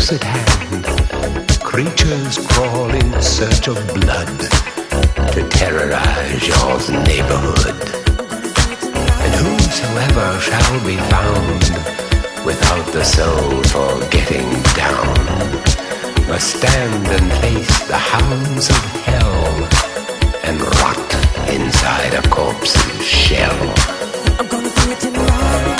close at hand, creatures crawl in search of blood to terrorize your neighborhood. And whosoever shall be found without the soul for getting down must stand and face the hounds of hell and rot inside a corpse's shell. I'm gonna bring it to life.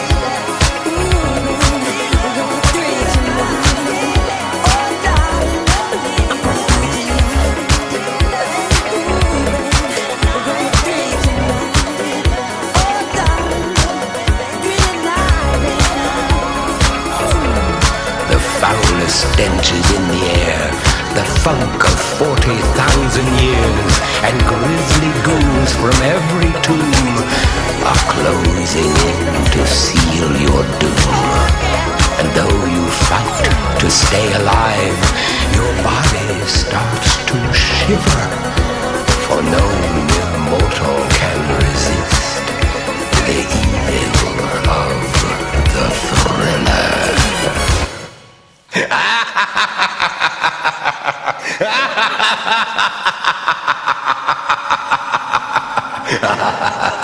Stench is in the air, the funk of 40,000 years, and grisly ghouls from every tomb are closing in to seal your doom. And though you fight to stay alive, your body starts to shiver, for no immortal can resist the evil of the thriller. Ha ha ha ha!